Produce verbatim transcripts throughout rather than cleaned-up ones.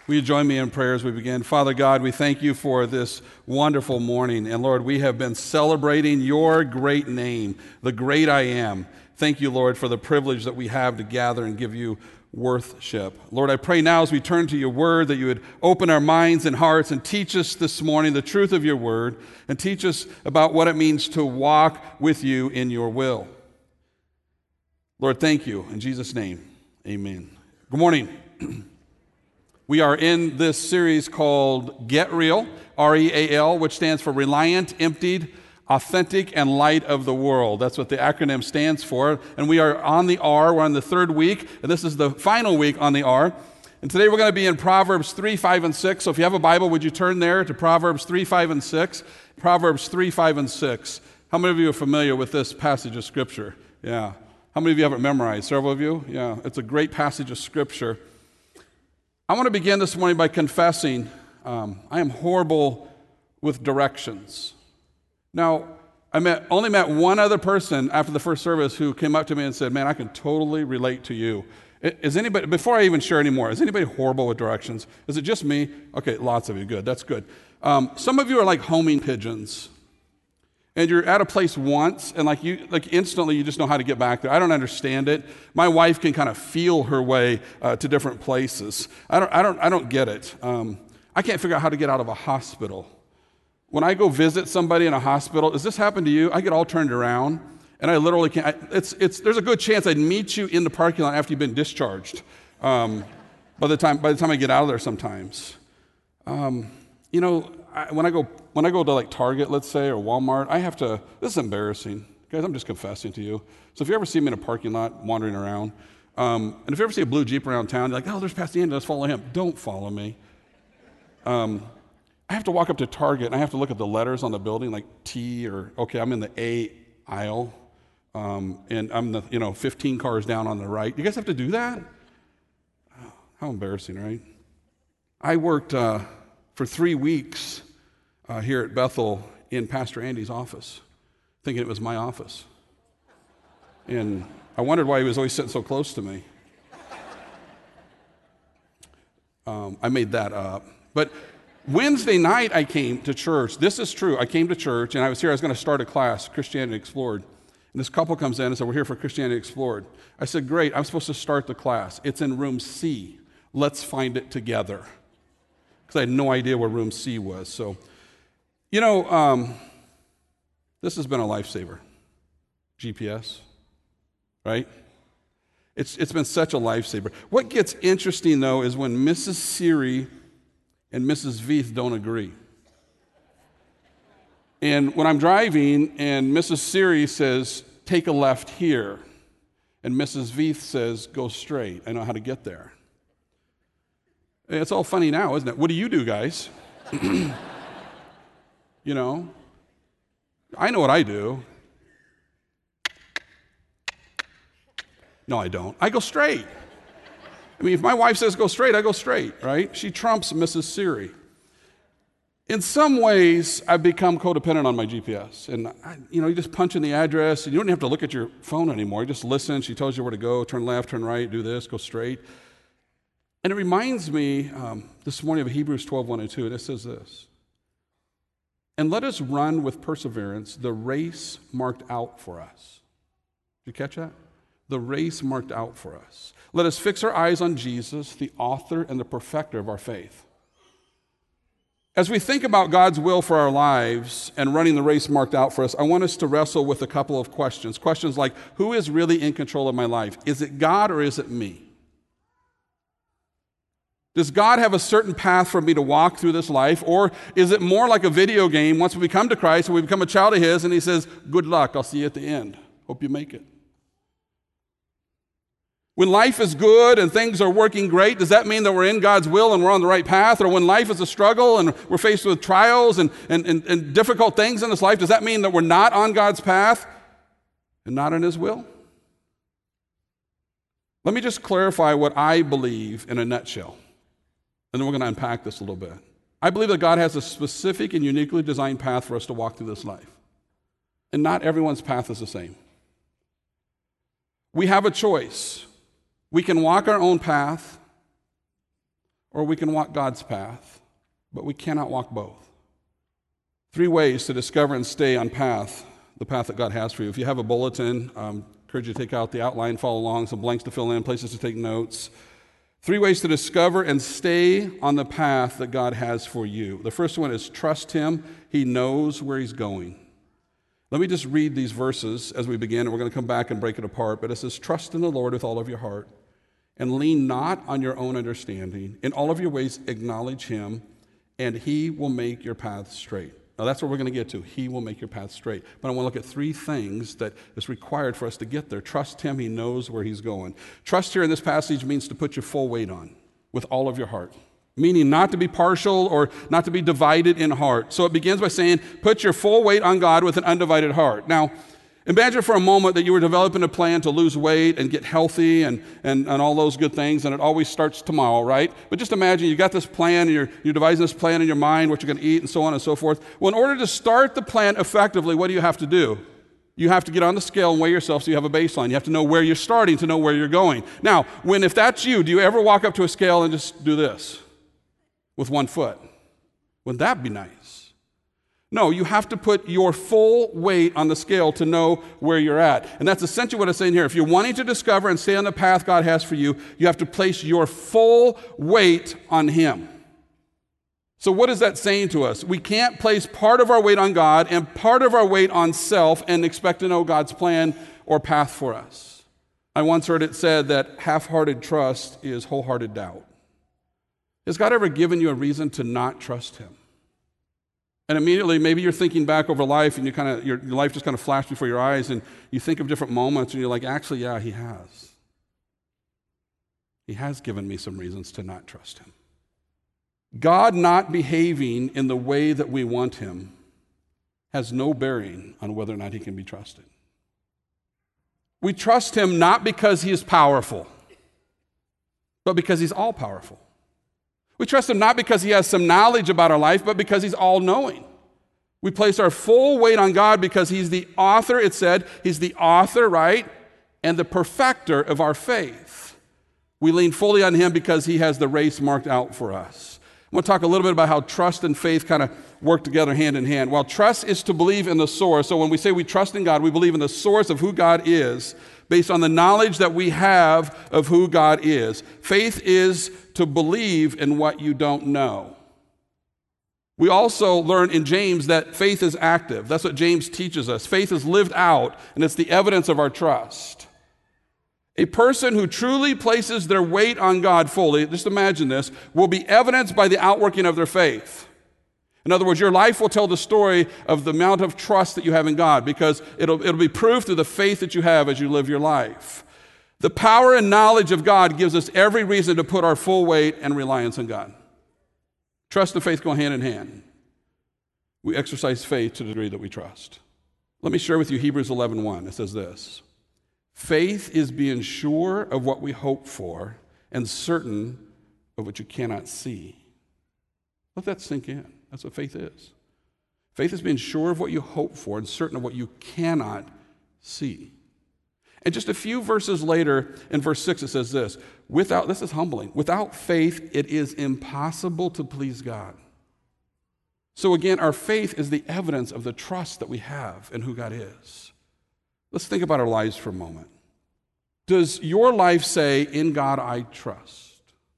Will you join me in prayer as we begin? Father God, we thank you for this wonderful morning. And Lord, we have been celebrating your great name, the great I am. Thank you, Lord, for the privilege that we have to gather and give you worship. Lord, I pray now as we turn to your word that you would open our minds and hearts and teach us this morning the truth of your word and teach us about what it means to walk with you in your will. Lord, thank you. In Jesus' name, amen. Good morning. We are in this series called Get Real, R E A L, which stands for Reliant, Emptied, Authentic, and Light of the World. That's what the acronym stands for. And we are on the R. We're on the third week, and this is the final week on the R. And today we're going to be in Proverbs three, five, and six. So if you have a Bible, would you turn there to Proverbs three, five, and six? Proverbs three, five, and six. How many of you are familiar with this passage of Scripture? Yeah. How many of you have it memorized? Several of you? Yeah. It's a great passage of Scripture. I want to begin this morning by confessing um, I am horrible with directions. Now, I met, only met one other person after the first service who came up to me and said, man, I can totally relate to you. Is anybody, before I even share anymore, is anybody horrible with directions? Is it just me? Okay, lots of you. Good. That's good. Um, some of you are like homing pigeons. And you're at a place once, and like you, like instantly, you just know how to get back there. I don't understand it. My wife can kind of feel her way uh, to different places. I don't, I don't, I don't get it. Um, I can't figure out how to get out of a hospital. When I go visit somebody in a hospital, does this happen to you? I get all turned around, and I literally can't. I, it's, it's. There's a good chance I'd meet you in the parking lot after you've been discharged. Um, by the time, by the time I get out of there, sometimes, um, you know. I, when I go when I go to like Target, let's say, or Walmart, I have to, this is embarrassing. Guys, I'm just confessing to you. So if you ever see me in a parking lot wandering around, um, and if you ever see a blue Jeep around town, you're like, oh, there's Pastor Andy, let's follow him. Don't follow me. Um, I have to walk up to Target, and I have to look at the letters on the building, like T or, okay, I'm in the A aisle, um, and I'm the, you know, fifteen cars down on the right. You guys have to do that? Oh, how embarrassing, right? I worked... Uh, for three weeks uh, here at Bethel in Pastor Andy's office, thinking it was my office. And I wondered why he was always sitting so close to me. Um, I made that up. But Wednesday night I came to church. This is true. I came to church, and I was here. I was going to start a class, Christianity Explored. And this couple comes in and said, we're here for Christianity Explored. I said, great. I'm supposed to start the class. It's in room C. Let's find it together. Because I had no idea where room C was. So, you know, um, this has been a lifesaver. G P S, right? It's it's been such a lifesaver. What gets interesting, though, is when Missus Siri and Missus Veith don't agree. And when I'm driving and Missus Siri says, take a left here, and Missus Veith says, go straight, I know how to get there. It's all funny now, isn't it? What do you do, guys? You know? I know what I do. No, I don't. I go straight. I mean, if my wife says go straight, I go straight, right? She trumps Missus Siri. In some ways, I've become codependent on my G P S. And, I, you know, you just punch in the address, and you don't have to look at your phone anymore. You just listen. She tells you where to go, turn left, turn right, do this, go straight. And it reminds me um, this morning of Hebrews twelve, one and two, and it says this. And let us run with perseverance the race marked out for us. Did you catch that? The race marked out for us. Let us fix our eyes on Jesus, the author and the perfecter of our faith. As we think about God's will for our lives and running the race marked out for us, I want us to wrestle with a couple of questions. Questions like, who is really in control of my life? Is it God or is it me? Does God have a certain path for me to walk through this life? Or is it more like a video game once we come to Christ and we become a child of His and He says, good luck, I'll see you at the end. Hope you make it. When life is good and things are working great, does that mean that we're in God's will and we're on the right path? Or when life is a struggle and we're faced with trials and, and, and, and difficult things in this life, does that mean that we're not on God's path and not in His will? Let me just clarify what I believe in a nutshell. And then we're going to unpack this a little bit. I believe that God has a specific and uniquely designed path for us to walk through this life. And not everyone's path is the same. We have a choice. We can walk our own path, or we can walk God's path, but we cannot walk both. Three ways to discover and stay on path, the path that God has for you. If you have a bulletin, um, I encourage you to take out the outline, follow along, some blanks to fill in, places to take notes. Three ways to discover and stay on the path that God has for you. The first one is trust Him. He knows where He's going. Let me just read these verses as we begin, and we're going to come back and break it apart. But it says, trust in the Lord with all of your heart, and lean not on your own understanding. In all of your ways acknowledge Him, and He will make your path straight. Now that's what we're going to get to. He will make your path straight. But I want to look at three things that is required for us to get there. Trust Him. He knows where He's going. Trust here in this passage means to put your full weight on with all of your heart, meaning not to be partial or not to be divided in heart. So it begins by saying, put your full weight on God with an undivided heart. Now, imagine for a moment that you were developing a plan to lose weight and get healthy and, and, and all those good things, and it always starts tomorrow, right? But just imagine you got this plan, and you're, you're devising this plan in your mind, what you're going to eat, and so on and so forth. Well, in order to start the plan effectively, what do you have to do? You have to get on the scale and weigh yourself so you have a baseline. You have to know where you're starting to know where you're going. Now, when if that's you, do you ever walk up to a scale and just do this with one foot? Wouldn't that be nice? No, you have to put your full weight on the scale to know where you're at. And that's essentially what it's saying here. If you're wanting to discover and stay on the path God has for you, you have to place your full weight on Him. So what is that saying to us? We can't place part of our weight on God and part of our weight on self and expect to know God's plan or path for us. I once heard it said that half-hearted trust is wholehearted doubt. Has God ever given you a reason to not trust Him? And immediately, maybe you're thinking back over life, and you kind of your, your life just kind of flashed before your eyes, and you think of different moments, and you're like, actually, yeah, He has. He has given me some reasons to not trust Him. God not behaving in the way that we want Him has no bearing on whether or not He can be trusted. We trust Him not because He is powerful, but because He's all-powerful. We trust Him not because He has some knowledge about our life, but because He's all-knowing. We place our full weight on God because He's the author, it said, He's the author, right, and the perfecter of our faith. We lean fully on Him because He has the race marked out for us. I want to talk a little bit about how trust and faith kind of work together hand in hand. Well, trust is to believe in the source. So when we say we trust in God, we believe in the source of who God is based on the knowledge that we have of who God is. Faith is to believe in what you don't know. We also learn in James that faith is active. That's what James teaches us. Faith is lived out, and it's the evidence of our trust. A person who truly places their weight on God fully, just imagine this, will be evidenced by the outworking of their faith. In other words, your life will tell the story of the amount of trust that you have in God, because it'll, it'll be proved through the faith that you have as you live your life. The power and knowledge of God gives us every reason to put our full weight and reliance on God. Trust and faith go hand in hand. We exercise faith to the degree that we trust. Let me share with you Hebrews eleven one. It says this: faith is being sure of what we hope for and certain of what you cannot see. Let that sink in. That's what faith is. Faith is being sure of what you hope for and certain of what you cannot see. And just a few verses later, in verse six, it says this: without, this is humbling, without faith, it is impossible to please God. So again, our faith is the evidence of the trust that we have in who God is. Let's think about our lives for a moment. Does your life say, in God I trust?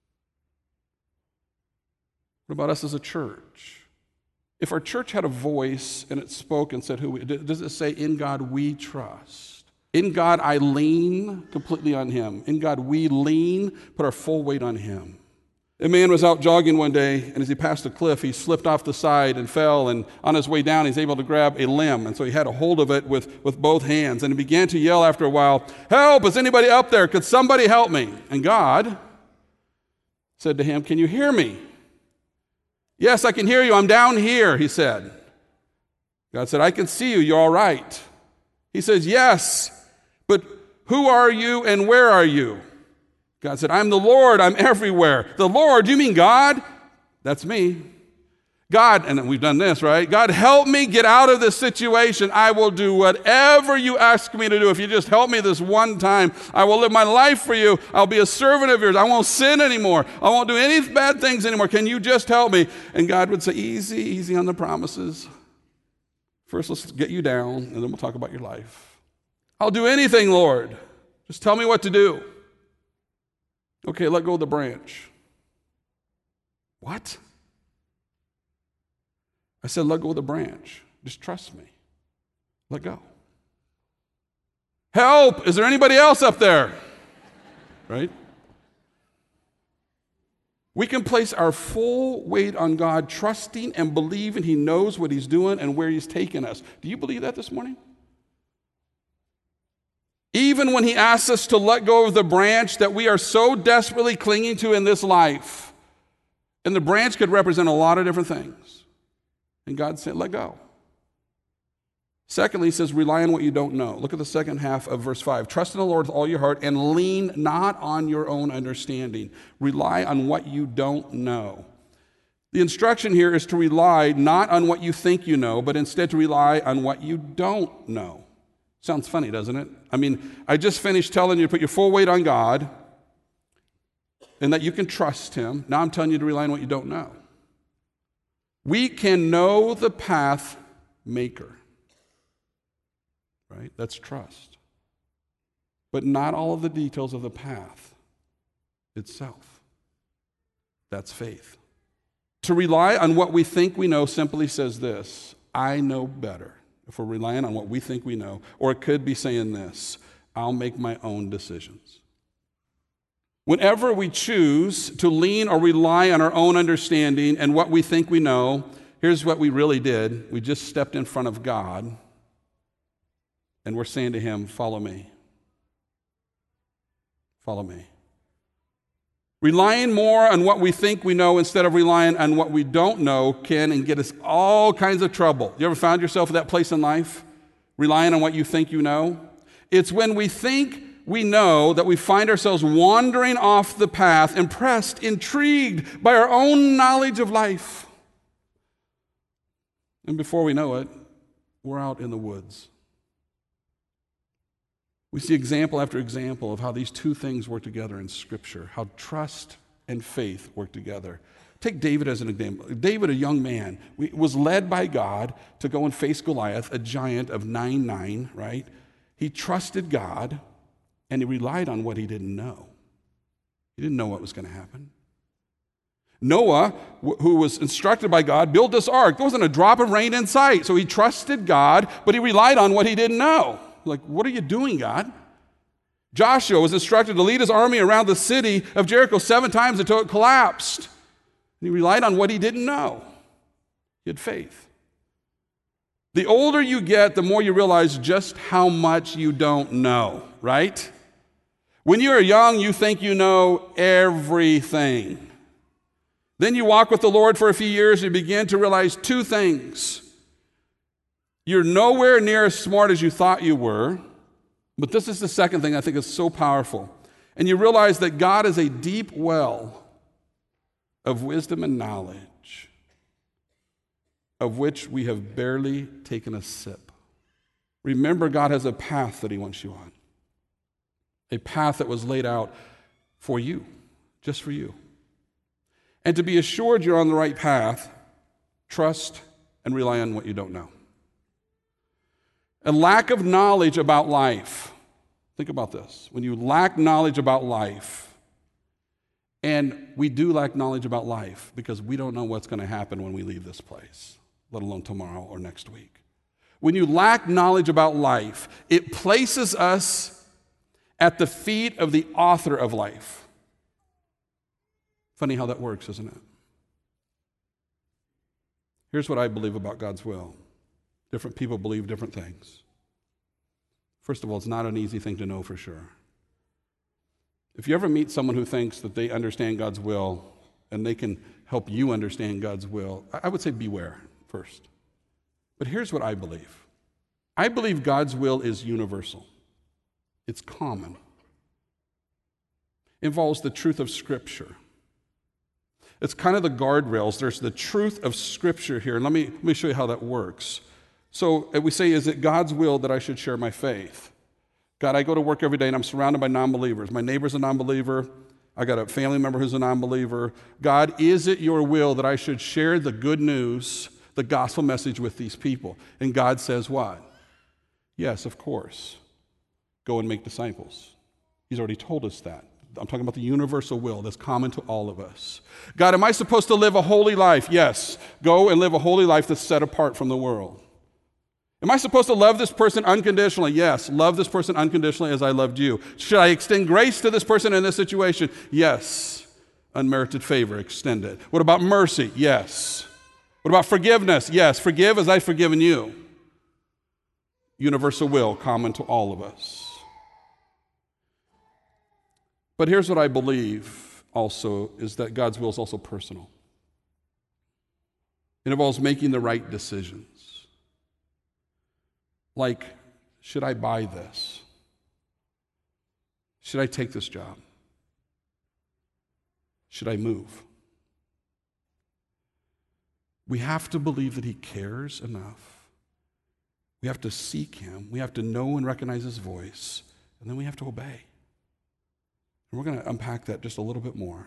What about us as a church? If our church had a voice and it spoke and said, "Who we," does it say, in God we trust? In God I lean completely on Him. In God we lean, put our full weight on Him. A man was out jogging one day, and as he passed a cliff, he slipped off the side and fell, and on his way down, he's able to grab a limb, and so he had a hold of it with, with both hands, and he began to yell after a while, "Help! Is anybody up there? Could somebody help me?" And God said to him, "Can you hear me?" "Yes, I can hear you. I'm down here," he said. God said, "I can see you. You're all right." He says, "Yes, but who are you and where are you?" God said, "I'm the Lord. I'm everywhere." "The Lord? You mean God?" "That's me." God, and we've done this, right? God, help me get out of this situation. I will do whatever you ask me to do. If you just help me this one time, I will live my life for you. I'll be a servant of yours. I won't sin anymore. I won't do any bad things anymore. Can you just help me? And God would say, easy, easy on the promises. First, let's get you down, and then we'll talk about your life. I'll do anything, Lord. Just tell me what to do. Okay, let go of the branch. What? I said, let go of the branch. Just trust me. Let go. Help! Is there anybody else up there? Right? We can place our full weight on God, trusting and believing He knows what He's doing and where He's taking us. Do you believe that this morning? Even when He asks us to let go of the branch that we are so desperately clinging to in this life, and the branch could represent a lot of different things. And God said, let go. Secondly, He says, rely on what you don't know. Look at the second half of verse five. Trust in the Lord with all your heart and lean not on your own understanding. Rely on what you don't know. The instruction here is to rely not on what you think you know, but instead to rely on what you don't know. Sounds funny, doesn't it? I mean, I just finished telling you to put your full weight on God and that you can trust Him. Now I'm telling you to rely on what you don't know. We can know the path maker, right? That's trust. But not all of the details of the path itself. That's faith. To rely on what we think we know simply says this, I know better. If we're relying on what we think we know, or it could be saying this, I'll make my own decisions. Whenever we choose to lean or rely on our own understanding and what we think we know, here's what we really did. We just stepped in front of God, and we're saying to Him, follow me. Follow me. Relying more on what we think we know instead of relying on what we don't know can and get us all kinds of trouble. You ever found yourself at that place in life, relying on what you think you know? It's when we think we know that we find ourselves wandering off the path, impressed, intrigued by our own knowledge of life. And before we know it, we're out in the woods. We see example after example of how these two things work together in Scripture, how trust and faith work together. Take David as an example. David, a young man, was led by God to go and face Goliath, a giant of nine nine, right? He trusted God, and he relied on what he didn't know. He didn't know what was going to happen. Noah, who was instructed by God, built this ark. There wasn't a drop of rain in sight, so he trusted God, but he relied on what he didn't know. Like, what are you doing, God? Joshua was instructed to lead his army around the city of Jericho seven times until it collapsed. And he relied on what he didn't know. He had faith. The older you get, the more you realize just how much you don't know, right? When you're young, you think you know everything. Then you walk with the Lord for a few years and you begin to realize two things. You're nowhere near as smart as you thought you were, but this is the second thing I think is so powerful. And you realize that God is a deep well of wisdom and knowledge, of which we have barely taken a sip. Remember, God has a path that He wants you on, a path that was laid out for you, just for you. And to be assured you're on the right path, trust and rely on what you don't know. A lack of knowledge about life. Think about this. When you lack knowledge about life, and we do lack knowledge about life because we don't know what's going to happen when we leave this place, let alone tomorrow or next week. When you lack knowledge about life, it places us at the feet of the author of life. Funny how that works, isn't it? Here's what I believe about God's will. Different people believe different things. First of all, it's not an easy thing to know for sure. If you ever meet someone who thinks that they understand God's will and they can help you understand God's will, I would say beware first. But here's what I believe. I believe God's will is universal. It's common. It involves the truth of Scripture. It's kind of the guardrails. There's the truth of Scripture here. And let me, let me show you how that works. So we say, is it God's will that I should share my faith? God, I go to work every day and I'm surrounded by non-believers. My neighbor's a non-believer. I got a family member who's a non-believer. God, is it your will that I should share the good news, the gospel message with these people? And God says what? Yes, of course. Go and make disciples. He's already told us that. I'm talking about the universal will that's common to all of us. God, am I supposed to live a holy life? Yes. Go and live a holy life that's set apart from the world. Am I supposed to love this person unconditionally? Yes. Love this person unconditionally as I loved you. Should I extend grace to this person in this situation? Yes. Unmerited favor, extend it. What about mercy? Yes. What about forgiveness? Yes. Forgive as I've forgiven you. Universal will common to all of us. But here's what I believe also, is that God's will is also personal. It involves making the right decisions. Like, should I buy this? Should I take this job? Should I move? We have to believe that he cares enough. We have to seek him. We have to know and recognize his voice. And then we have to obey. And we're going to unpack that just a little bit more.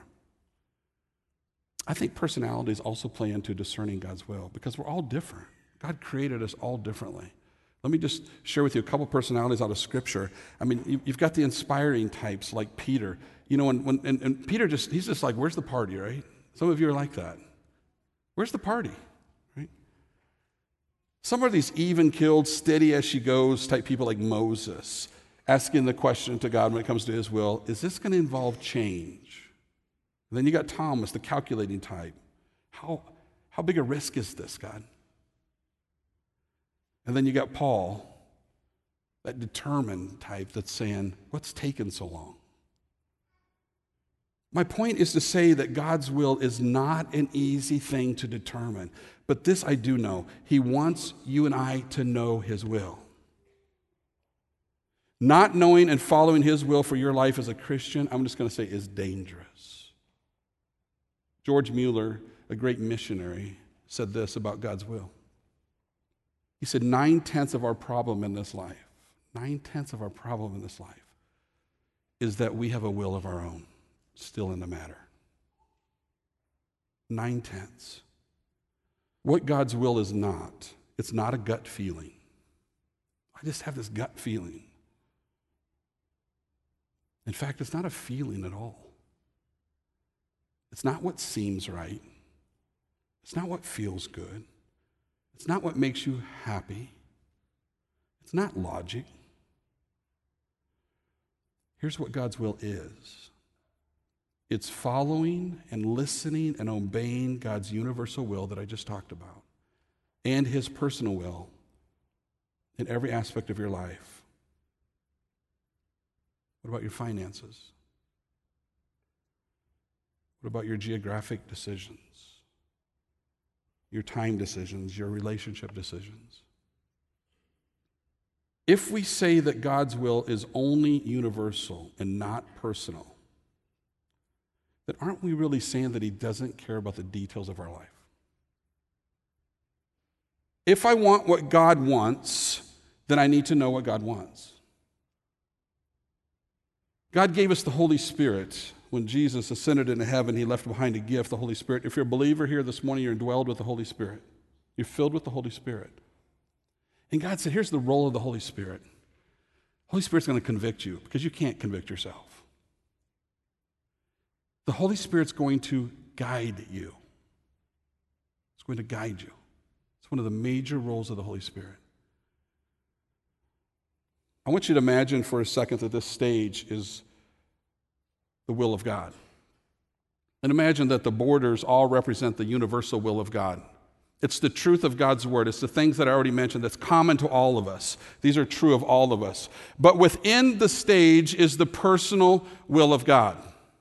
I think personalities also play into discerning God's will because we're all different. God created us all differently. Let me just share with you a couple personalities out of Scripture. I mean, you've got the inspiring types like Peter. You know, and, when, and, and Peter just, he's just like, where's the party, right? Some of you are like that. Where's the party, right? Some are these even-keeled, steady as she goes type people like Moses, asking the question to God when it comes to his will, is this going to involve change? And then you got Thomas, the calculating type. How, how big a risk is this, God? And then you got Paul, that determined type that's saying, what's taken so long? My point is to say that God's will is not an easy thing to determine. But this I do know. He wants you and I to know his will. Not knowing and following his will for your life as a Christian, I'm just going to say, is dangerous. George Mueller, a great missionary, said this about God's will. He said, nine-tenths of our problem in this life, nine-tenths of our problem in this life is that we have a will of our own still in the matter. Nine-tenths. What God's will is not, it's not a gut feeling. I just have this gut feeling. In fact, it's not a feeling at all. It's not what seems right. It's not what feels good. It's not what makes you happy. It's not logic. Here's what God's will is. It's following and listening and obeying God's universal will that I just talked about, and his personal will in every aspect of your life. What about your finances? What about your geographic decisions? Your time decisions, your relationship decisions? If we say that God's will is only universal and not personal, then aren't we really saying that he doesn't care about the details of our life? If I want what God wants, then I need to know what God wants. God gave us the Holy Spirit. When Jesus ascended into heaven, he left behind a gift, the Holy Spirit. If you're a believer here this morning, you're indwelled with the Holy Spirit. You're filled with the Holy Spirit. And God said, here's the role of the Holy Spirit. The Holy Spirit's going to convict you because you can't convict yourself. The Holy Spirit's going to guide you. It's going to guide you. It's one of the major roles of the Holy Spirit. I want you to imagine for a second that this stage is the will of God. And imagine that the borders all represent the universal will of God. It's the truth of God's word. It's the things that I already mentioned that's common to all of us. These are true of all of us. But within the stage is the personal will of God.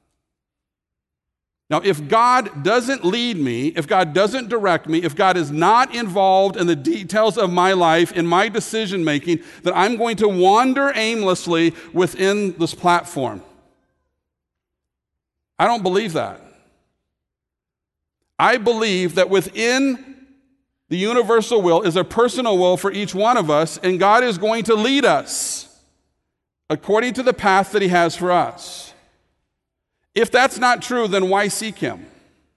Now, if God doesn't lead me, if God doesn't direct me, if God is not involved in the details of my life, in my decision making, then I'm going to wander aimlessly within this platform. I don't believe that. I believe that within the universal will is a personal will for each one of us, and God is going to lead us according to the path that he has for us. If that's not true, then why seek him?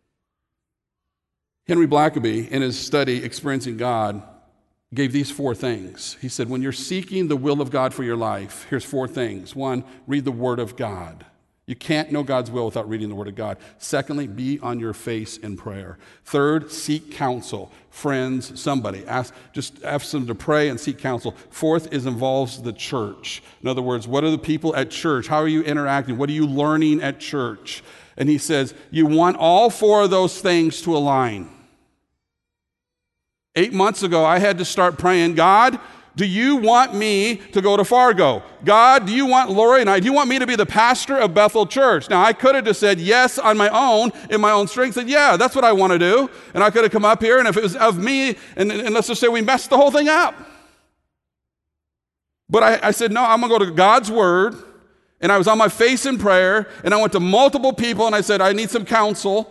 Henry Blackaby, in his study, Experiencing God, gave these four things. He said, when you're seeking the will of God for your life, here's four things. One, read the Word of God. You can't know God's will without reading the Word of God. Secondly, be on your face in prayer. Third, seek counsel. Friends, somebody. Ask, just ask them to pray and seek counsel. Fourth is involves the church. In other words, what are the people at church? How are you interacting? What are you learning at church? And he says, you want all four of those things to align. Eight months ago, I had to start praying, God, do you want me to go to Fargo? God, do you want Lori and I, do you want me to be the pastor of Bethel Church? Now, I could have just said yes on my own, in my own strength, said, yeah, that's what I want to do. And I could have come up here, and if it was of me, and, and let's just say we messed the whole thing up. But I, I said, no, I'm going to go to God's Word, and I was on my face in prayer, and I went to multiple people, and I said, I need some counsel.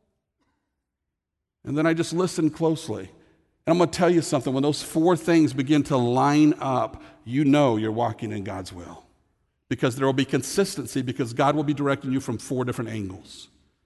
And then I just listened closely. And I'm going to tell you something. When those four things begin to line up, you know you're walking in God's will. Because there will be consistency, because God will be directing you from four different angles.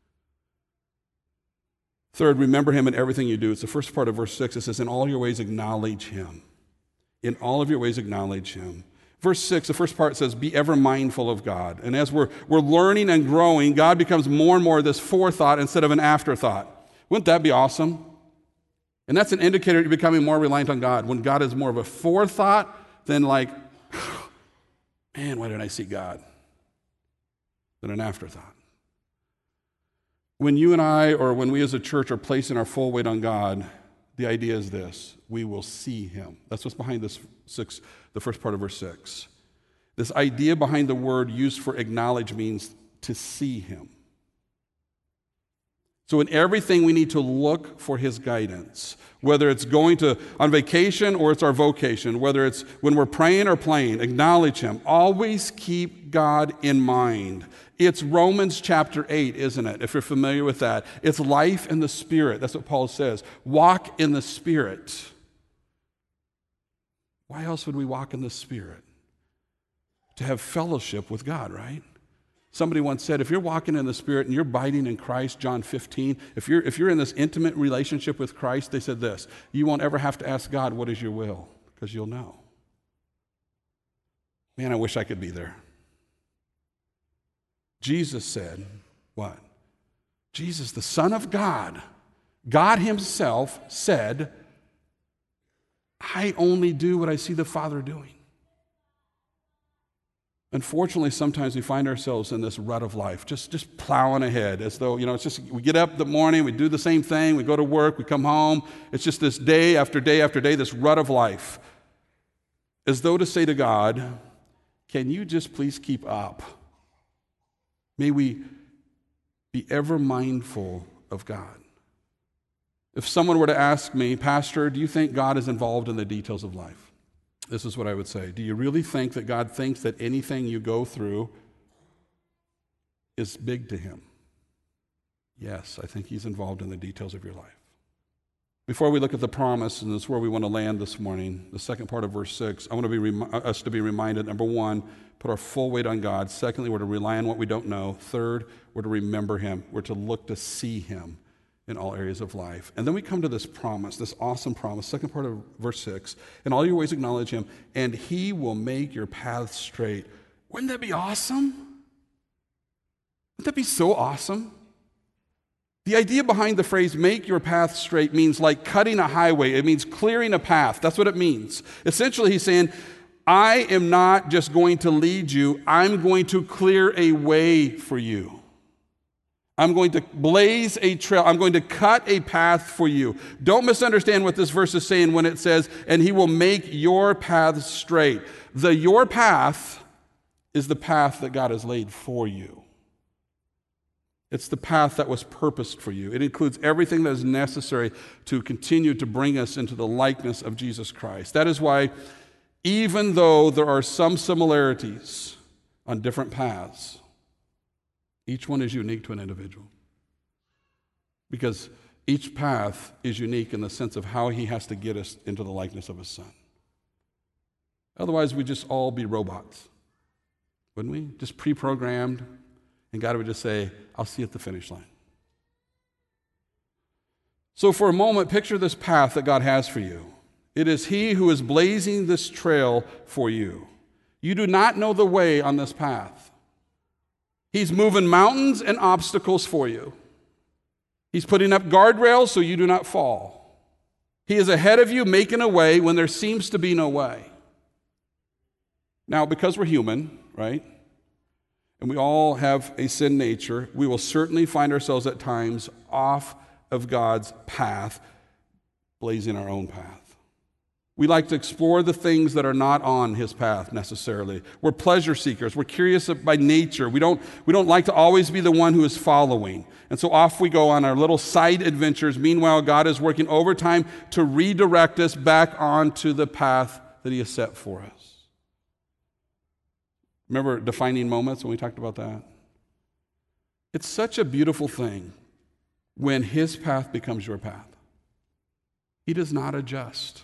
Third, remember him in everything you do. It's the first part of verse six. It says, in all your ways acknowledge him. In all of your ways acknowledge him. Verse six, the first part says, be ever mindful of God. And as we're, we're learning and growing, God becomes more and more this forethought instead of an afterthought. Wouldn't that be awesome? And that's an indicator you're becoming more reliant on God. When God is more of a forethought than like, man, why didn't I see God? Than an afterthought. When you and I, or when we as a church are placing our full weight on God, the idea is this: we will see him. That's what's behind this six, the first part of verse six. This idea behind the word used for acknowledge means to see him. So in everything, we need to look for his guidance, whether it's going to on vacation or it's our vocation, whether it's when we're praying or playing, acknowledge him. Always keep God in mind. It's Romans chapter eight, isn't it? If you're familiar with that. It's life in the Spirit. That's what Paul says. Walk in the Spirit. Why else would we walk in the Spirit? To have fellowship with God, right? Somebody once said, if you're walking in the Spirit and you're abiding in Christ, John fifteen, if you're, if you're in this intimate relationship with Christ, they said this: you won't ever have to ask God, what is your will? Because you'll know. Man, I wish I could be there. Jesus said, what? Jesus, the Son of God, God himself said, I only do what I see the Father doing. Unfortunately, sometimes we find ourselves in this rut of life, just, just plowing ahead, as though, you know, it's just, we get up in the morning, we do the same thing, we go to work, we come home. It's just this day after day after day, this rut of life. As though to say to God, can you just please keep up? May we be ever mindful of God. If someone were to ask me, Pastor, do you think God is involved in the details of life? This is what I would say. Do you really think that God thinks that anything you go through is big to him? Yes, I think he's involved in the details of your life. Before we look at the promise, and this is where we want to land this morning, the second part of verse six, I want to be rem- us to be reminded, number one, put our full weight on God. Secondly, we're to rely on what we don't know. Third, we're to remember him. We're to look to see him in all areas of life. And then we come to this promise, this awesome promise, second part of verse six. In all your ways acknowledge him, and he will make your paths straight. Wouldn't that be awesome? Wouldn't that be so awesome? The idea behind the phrase, make your path straight, means like cutting a highway. It means clearing a path. That's what it means. Essentially, he's saying, I am not just going to lead you, I'm going to clear a way for you. I'm going to blaze a trail. I'm going to cut a path for you. Don't misunderstand what this verse is saying when it says, and he will make your paths straight. The your path is the path that God has laid for you. It's the path that was purposed for you. It includes everything that is necessary to continue to bring us into the likeness of Jesus Christ. That is why, even though there are some similarities on different paths, each one is unique to an individual. Because Each path is unique in the sense of how he has to get us into the likeness of his son. Otherwise, we'd just all be robots, wouldn't we? Just pre-programmed, and God would just say, I'll see you at the finish line. So for a moment, picture this path that God has for you. It is he who is blazing this trail for you. You do not know the way on this path. He's moving mountains and obstacles for you. He's putting up guardrails so you do not fall. He is ahead of you, making a way when there seems to be no way. Now, because we're human, right, and we all have a sin nature, we will certainly find ourselves at times off of God's path, blazing our own path. We like to explore the things that are not on his path necessarily. We're pleasure seekers. We're curious by nature. We don't, we don't like to always be the one who is following. And so off we go on our little side adventures. Meanwhile, God is working overtime to redirect us back onto the path that he has set for us. Remember defining moments when we talked about that? It's such a beautiful thing when his path becomes your path. He does not adjust.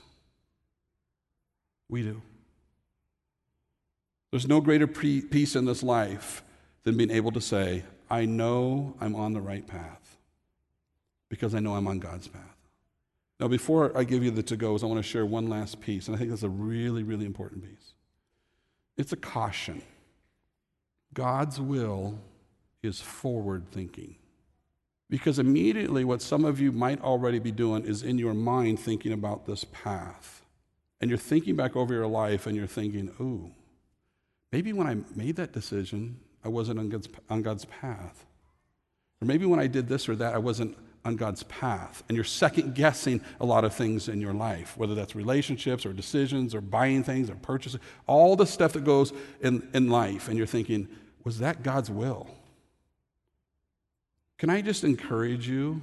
We do. There's no greater pre- peace in this life than being able to say, I know I'm on the right path because I know I'm on God's path. Now, before I give you the to-goes, I want to share one last piece, and I think that's a really, really important piece. It's a caution. God's will is forward thinking. Because immediately what some of you might already be doing is in your mind thinking about this path. And you're thinking back over your life and you're thinking, ooh, maybe when I made that decision, I wasn't on God's, on God's path. Or maybe when I did this or that, I wasn't on God's path. And you're second guessing a lot of things in your life, whether that's relationships or decisions or buying things or purchasing, all the stuff that goes in, in life. And you're thinking, was that God's will? Can I just encourage you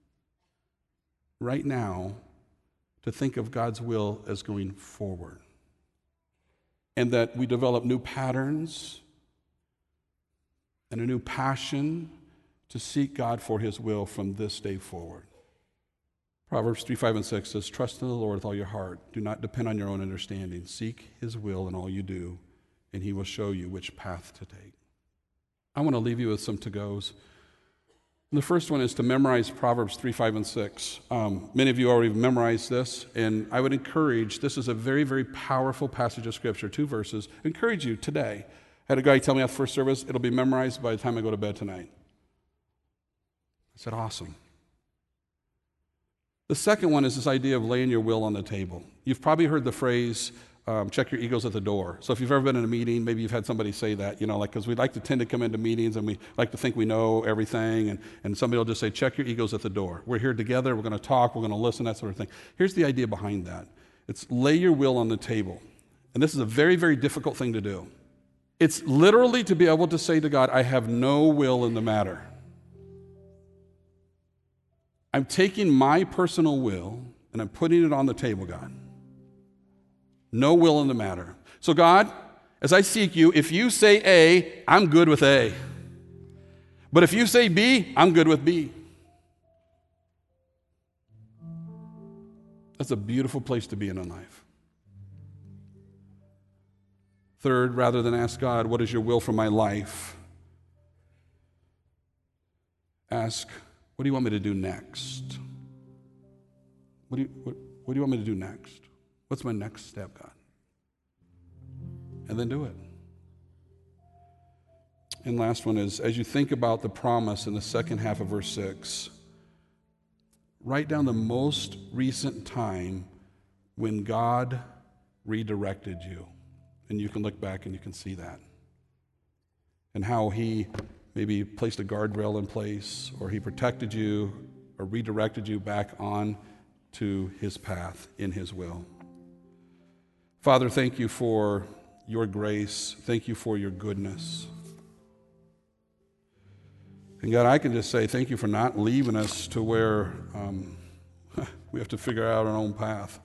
right now to think of God's will as going forward, and that we develop new patterns and a new passion to seek God for his will from this day forward. Proverbs three, five, and six says, trust in the Lord with all your heart. Do not depend on your own understanding. Seek his will in all you do, and he will show you which path to take. I want to leave you with some to-goes. And the first one is to memorize Proverbs three, five, and six. Um, many of you already memorized this, and I would encourage, this is a very, very powerful passage of Scripture, two verses. I encourage you today. I had a guy tell me after first service, it'll be memorized by the time I go to bed tonight. I said, awesome. The second one is this idea of laying your will on the table. You've probably heard the phrase, Um, check your egos at the door. So if you've ever been in a meeting, maybe you've had somebody say that, you know, like, because we like to tend to come into meetings and we like to think we know everything, and, and somebody will just say, check your egos at the door. We're here together, we're going to talk, we're going to listen, that sort of thing. Here's the idea behind that. It's lay your will on the table. And this is a very, very difficult thing to do. It's literally to be able to say to God, I have no will in the matter. I'm taking my personal will and I'm putting it on the table, God. No will in the matter. So God, as I seek you, if you say A, I'm good with A. But if you say B, I'm good with B. That's a beautiful place to be in life. Third, rather than ask God, what is your will for my life? Ask, what do you want me to do next? What do you, what, what do you want me to do next? What's my next step, God? And then do it. And last one is, as you think about the promise in the second half of verse six, write down the most recent time when God redirected you. And you can look back and you can see that. And how he maybe placed a guardrail in place, or he protected you, or redirected you back on to his path in his will. Father, thank you for your grace. Thank you for your goodness. And God, I can just say thank you for not leaving us to where um, we have to figure out our own path.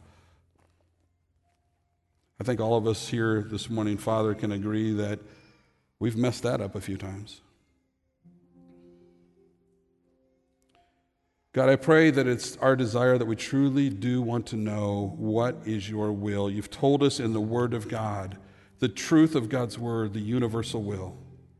I think all of us here this morning, Father, can agree that we've messed that up a few times. God, I pray that it's our desire that we truly do want to know what is your will. You've told us in the Word of God, the truth of God's Word, the universal will.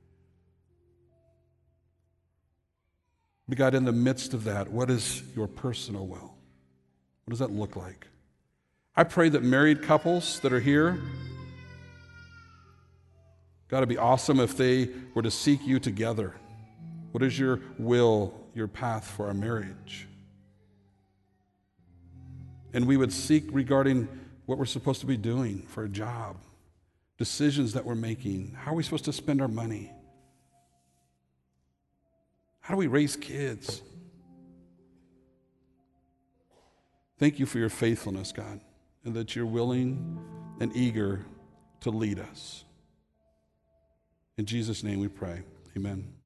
But God, in the midst of that, what is your personal will? What does that look like? I pray that married couples that are here, God, it'd be awesome if they were to seek you together. What is your will, your path for our marriage? And we would seek regarding what we're supposed to be doing for a job, decisions that we're making. How are we supposed to spend our money? How do we raise kids? Thank you for your faithfulness, God, and that you're willing and eager to lead us. In Jesus' name we pray. Amen.